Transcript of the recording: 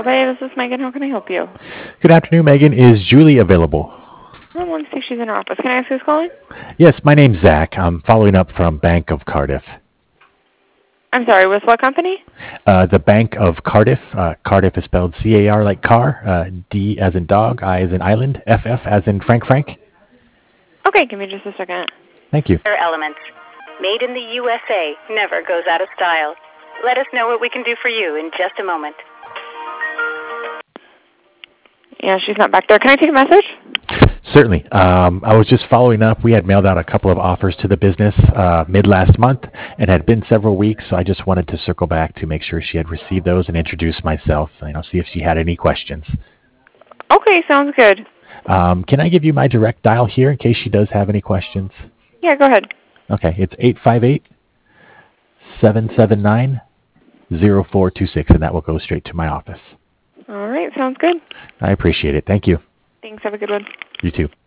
Bye-bye, this is Megan. How can I help you? Good afternoon, Megan. Is Julie available? I want to see if she's in her office. Can I ask who's calling? Yes, my name's Zach. I'm following up from Bank of Cardiff. I'm sorry, with what company? The Bank of Cardiff. Cardiff is spelled C-A-R like car, D as in dog, I as in island, F-F as in Frank. Okay, give me just a second. Thank you. Elements. Made in the USA never goes out of style. Let us know what we can do for you in just a moment. Yeah, she's not back there. Can I take a message? Certainly. I was just following up. We had mailed out a couple of offers to the business mid last month and had been several weeks, so I just wanted to circle back to make sure she had received those and introduce myself, see if she had any questions. Okay, sounds good. Can I give you my direct dial here in case she does have any questions? Yeah, go ahead. Okay, it's 858-779-0426, and that will go straight to my office. All right, sounds good. I appreciate it. Thank you. Thanks. Have a good one. You too.